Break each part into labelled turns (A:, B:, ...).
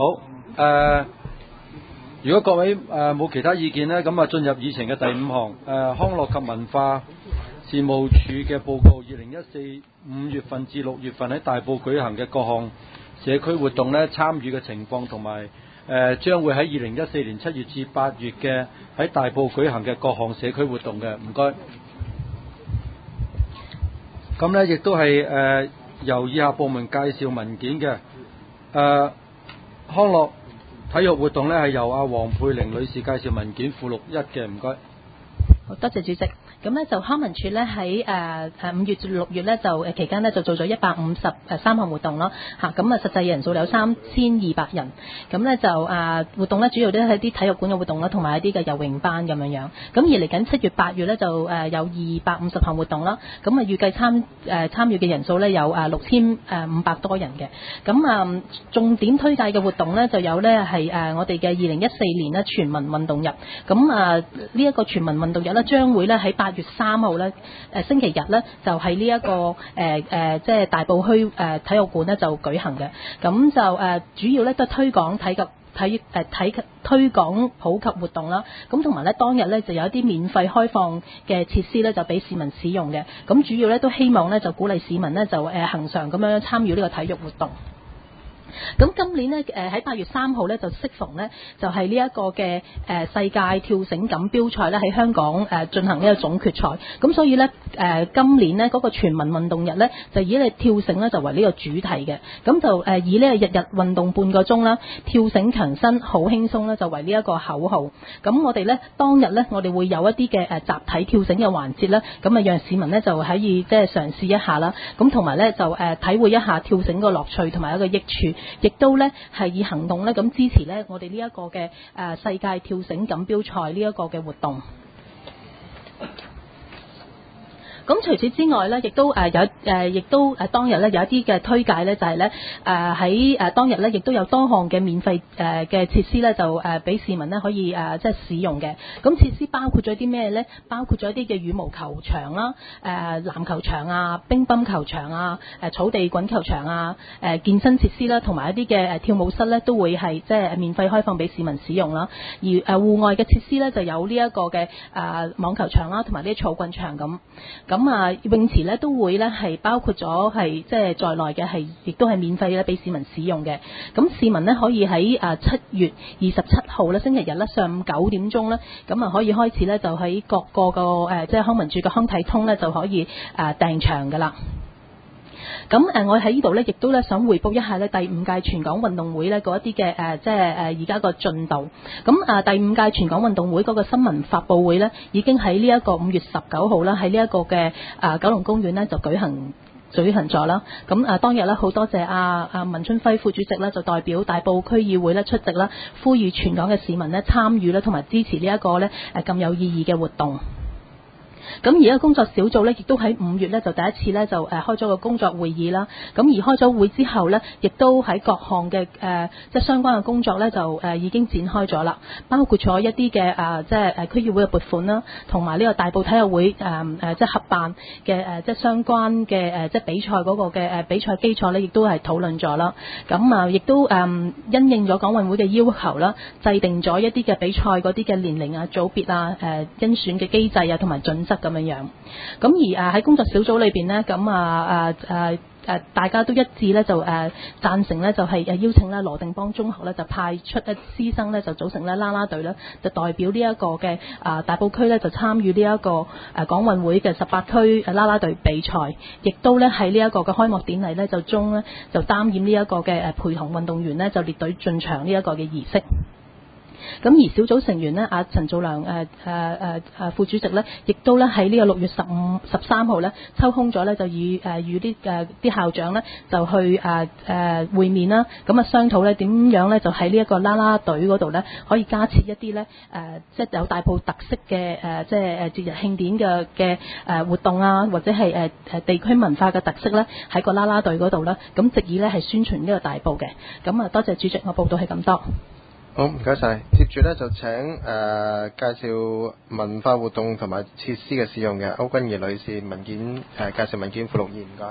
A: 好，如果各位冇其他意見呢，咁進入議程嘅第5項，康樂及文化事務署嘅報告，2014 5月份至6月份喺大埔舉行嘅各項社區活動呢，參與嘅情況，同埋將會喺2014年7月至8月嘅喺大埔舉行嘅各項社區活動嘅，唔該。咁呢亦都係由以下部門介紹文件嘅，康樂體育活動呢係由阿黃佩玲女士介紹文件附錄1嘅，唔該。
B: 好，多謝主席。咁呢就康文署呢喺5月至6月呢就期間呢就做咗153項活動咯嚇，咁實際人數有3200人。咁呢就活動呢主要都係啲體育館嘅活動啦，同埋一啲嘅游泳班咁樣。咁而嚟緊7月8月呢就有250項活動啦。咁預計參與嘅人數呢有6500多人嘅。咁重點推介嘅活動呢就有呢係我哋嘅2014年呢全民運動日。咁呢一個全民運動日呢將會呢喺8月3號咧，星期日咧就係呢一個即係大埔墟體育館咧就舉行嘅，咁就主要咧都係推廣推廣普及活動啦，咁同埋咧當日咧就有一啲免費開放嘅設施咧就俾市民使用嘅，咁主要咧都希望咧就鼓勵市民咧就恆常咁樣參與呢個體育活動。咁今年呢，喺8月3號呢，就適逢呢，就係呢一個嘅世界跳繩錦標賽呢，喺香港進行呢個總決賽。咁所以呢，今年呢，嗰個全民運動日呢，就以呢跳繩呢，就為呢個主題嘅。咁就以呢日日運動半個鐘啦，跳繩強身好輕鬆呢，就為呢一個口號。咁我哋呢，當日呢，我哋會有一啲嘅集體跳繩嘅環節啦，咁讓市民呢，就可以即係嘗試一下啦。咁同埋呢，就體會一下跳繩個樂趣同埋一個益處。亦都咧係以行動咧咁支持咧我哋呢一個嘅世界跳繩錦標賽呢一個嘅活動。咁除此之外咧，亦都亦都當日咧有一啲嘅推介咧，就係咧喺當日咧，亦都有多項嘅免費嘅設施咧，就俾市民咧可以即係使用嘅。咁設施包括咗啲咩咧？包括咗一啲嘅羽毛球場啦、籃球場啊、乒乓球場啊、草地滾球場啊、健身設施啦，同埋一啲嘅跳舞室咧，都會係即係免費開放俾市民使用啦。而戶外嘅設施咧，就有呢一個嘅網球場啦，同埋啲草棍場咁。咁泳池咧都會咧係包括咗係即係在內嘅係，亦都係免費咧俾市民使用嘅。咁市民呢，可以喺7月27號咧星期日咧上午9點鐘咧，咁可以開始咧就喺各個即係康文署嘅康體通咧就可以訂場噶啦。咁我喺呢度咧，亦都咧想匯報一下咧第5屆全港運動會咧嗰一啲嘅即係而家個進度。咁第5屆全港運動會嗰個新聞發佈會咧，已經喺呢一個5月19號啦，喺呢一個嘅九龍公園咧就舉行咗啦。咁當日咧好多謝文春輝副主席咧就代表大埔區議會咧出席啦，呼籲全港嘅市民咧參與咧同埋支持呢一個咧咁有意義嘅活動。咁而家工作小組咧，亦都喺5月咧就第一次咧就開咗個工作會議啦。咁而開咗會之後咧，亦都喺各項嘅即係相關嘅工作咧就已經展開咗啦。包括咗一啲嘅即係區議會嘅撥款啦，同埋呢個大埔體育會即係合辦嘅即係相關嘅即係比賽嗰個嘅比賽基礎咧，亦都係討論咗啦。咁亦都因應咗港運會嘅要求啦，制定咗一啲嘅比賽嗰啲嘅年齡啊、組別啊、甄選嘅機制啊同埋準則咁樣。咁而喺工作小組裏邊呢，咁大家都一致咧就贊成咧就係邀請咧羅定邦中學咧就派出師生咧就組成咧啦啦隊咧，就代表呢一個嘅大埔區咧就參與呢一個港運會嘅18區啦啦隊比賽，亦都咧喺呢一個嘅開幕典禮咧就擔任呢一個嘅陪同運動員咧就列隊進場呢一個嘅儀式。咁而小組成員呢，陳祖良副主席呢，亦都咧喺呢個6月13號呢抽空咗呢，就與啲校長呢，就去會面啦。咁商討呢點樣呢，就喺呢一個啦啦隊嗰度呢，可以加設一啲呢，即係有大埔特色嘅即係節日慶典嘅活動啊，或者係地區文化嘅特色呢，喺個啦啦隊嗰度呢，咁藉以呢係宣傳呢個大埔嘅。咁多謝主席，我報道係咁多。
C: 好，唔該晒。接住咧就請介紹文化活動同埋設施嘅使用嘅區君儀女士介紹文件附錄2，唔該。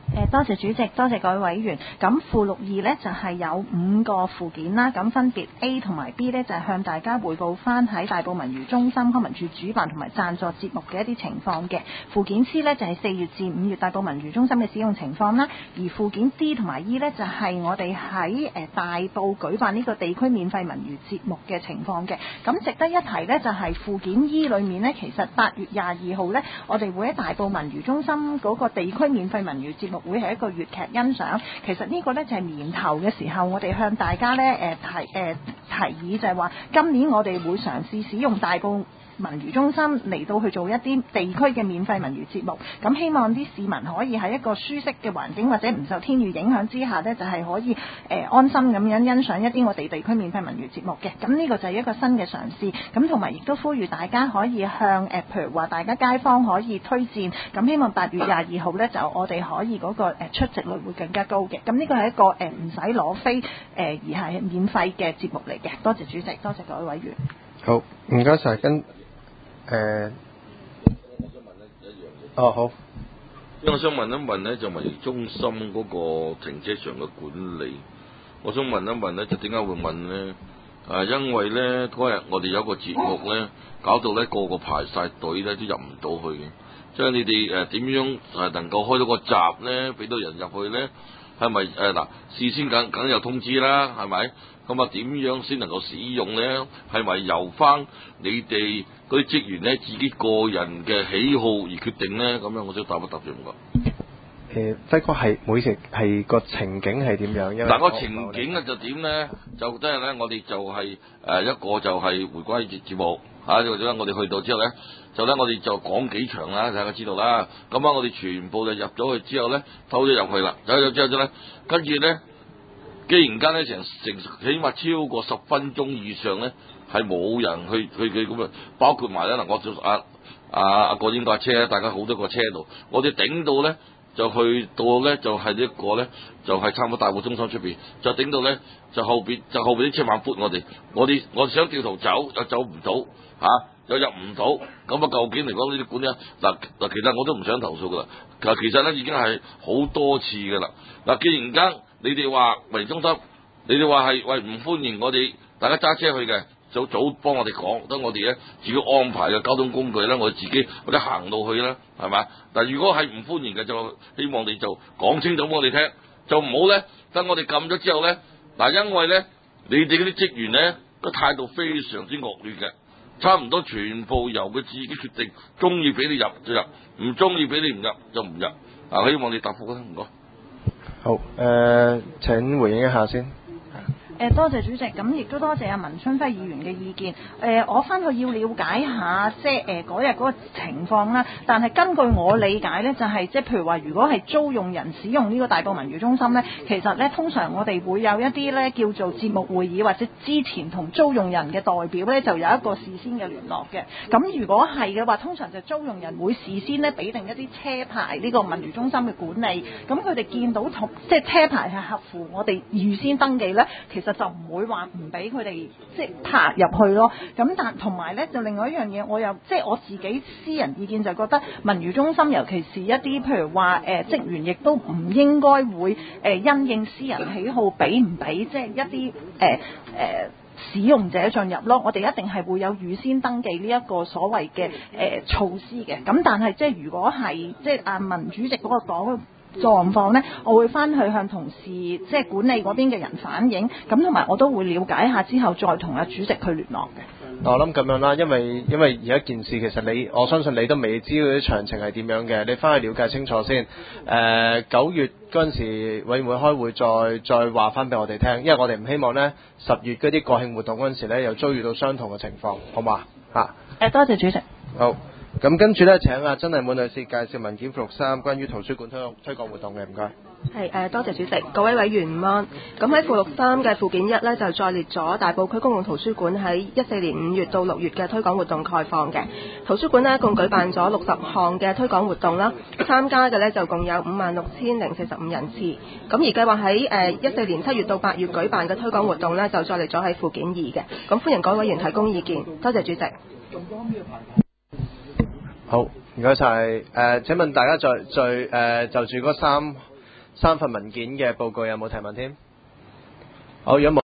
D: 多謝主席，多謝各位委員。咁附錄2呢，就係有5個附件啦，咁分別 A 同埋 B 呢，就係向大家匯報翻喺大埔文娛中心康文署主辦同埋贊助節目嘅一啲情況嘅。附件 C 呢，就係4月至5月大埔文娛中心嘅使用情況啦，而附件 D 同埋 E 呢，就係我哋喺大埔舉辦呢個地區免費文娛節目嘅情況嘅。咁值得一提呢，就係附件 E 裏面呢，其實8月22號呢，我哋會喺大埔文娛中心嗰個地區免費文娛節目會係一個粵劇欣賞。其實呢個呢，就係年頭嘅時候，我哋向大家呢提議就係話，今年我哋會嘗試使用大埔文娛中心嚟到去做一啲地區嘅免費文娛節目，咁希望啲市民可以喺一個舒適嘅環境或者唔受天雨影響之下呢，就係可以安心咁樣欣賞一啲我哋地區免費文娛節目嘅。咁呢個就係一個新嘅嘗試，咁同埋亦都呼籲大家可以向譬如話大家街坊可以推薦，咁希望8月22號呢，就我哋可以嗰個出席率會更加高嘅。咁呢個係一個唔使攞飛而係免費嘅節目嚟嘅。多謝主席，多謝各位委員。
C: 好，唔該晒。我想問一樣嘢。哦，好。
E: 我想問一問呢，就文娛中心嗰個停車場嘅管理，我想問一問呢，就點解會問呢？因為呢，嗰日我哋有一個節目呢，搞到呢個個排晒隊呢都入唔到去嘅。即係你哋點樣能夠開到個閘呢？俾到人入去呢？係咪嗱事先梗有通知啦？係咪？咁啊點樣先能夠使用呢？係咪由翻你哋嗰啲職員呢自己個人嘅喜好而決定呢？咁樣我想答一答住唔該。
C: 輝哥係每次係個情景係點樣？
E: 嗱個情景就點呢？就即係呢，我哋就係一個就係回歸節目嚇，或者我哋去到之後呢，就呢我哋就講幾場啦，大家知道啦。咁啊，我哋全部就入咗去之後呢，偷咗入去啦，走咗之後呢，跟住呢。既然間咧成起碼超過10分鐘以上咧，係冇人去咁啊，包括埋咧嗱，我做阿郭英架車，大家好多個車度，我哋頂到咧就去到咧就係一個咧就係差唔多大埔中心出邊，就頂到咧就後邊啲車猛撥我哋想掉頭走又走唔到又入唔到，咁啊究竟嚟講呢啲管理嗱，其實我都唔想投訴噶啦，其實咧已經係好多次噶啦嗱，既然間你哋話文娛中心，你哋話係喂唔歡迎我哋大家揸車去嘅，早幫我哋講，等我哋咧自己安排嘅交通工具咧，我哋自己或者行路去啦，係咪？但如果係唔歡迎嘅，就希望你就講清楚俾我哋聽，就唔好咧等我哋撳咗之後咧因為咧你哋嗰啲職員咧個態度非常之惡劣嘅，差唔多全部由佢自己決定，中意俾你入就入，唔中意俾你唔入就唔入。希望你答覆啦，唔該。
C: 好，請回應一下先。
D: 多謝主席，咁亦都多謝阿文春輝議員嘅意見。我翻去要了解下，即係嗰日嗰個情況啦。但係根據我理解呢，就係即係譬如話，如果係租用人使用呢個大埔文娛中心呢，其實呢，通常我哋會有一啲呢叫做節目會議，或者之前同租用人嘅代表呢，就有一個事先嘅聯絡嘅。咁如果係嘅話，通常就租用人會事先呢俾定一啲車牌呢個文娛中心嘅管理。咁佢哋見到即係車牌係合乎我哋預先登記呢，其實就唔會話唔俾佢哋即係泊入去咯。咁但同埋咧，就另外一樣嘢，我又即係我自己私人意見就覺得文娛中心，尤其是一啲譬如話職員，亦都唔應該會因應私人喜好俾唔俾即係一啲使用者進入咯。我哋一定係會有預先登記呢一個所謂嘅措施嘅。咁但係即係如果係即係阿文主席嗰個講狀況呢，我會翻去向同事即係管理嗰邊嘅人反映，咁同埋我都會了解下之後再同阿主席去聯絡嘅。
C: 我諗咁樣啦，因為而家件事其實我相信你都未知道啲詳情係點樣嘅，你翻去了解清楚先。9月嗰陣時委員會開會再話翻俾我哋聽，因為我哋唔希望呢10月嗰啲國慶活動嗰陣時呢又遭遇到相同嘅情況，好嘛？
D: 多謝主席。
C: 好。咁跟住呢，請阿曾麗滿女士介紹文件附錄3關於圖書館推廣活動嘅，唔該。
F: 係多謝主席，各位委員午安。咁喺附錄3嘅附件1呢，就載列咗大埔區公共圖書館喺14年5月到6月嘅推廣活動概況嘅。圖書館呢，共舉辦咗60項嘅推廣活動啦，參加嘅呢，就共有56,045人次。咁而計劃喺14年7月到8月舉辦嘅推廣活動呢，就載列咗喺附件2嘅。咁歡迎各位委員提供意見，多謝主席。
C: 好，唔該晒。請問大家就住嗰 3份文件嘅報告有冇提問添？好，如果冇。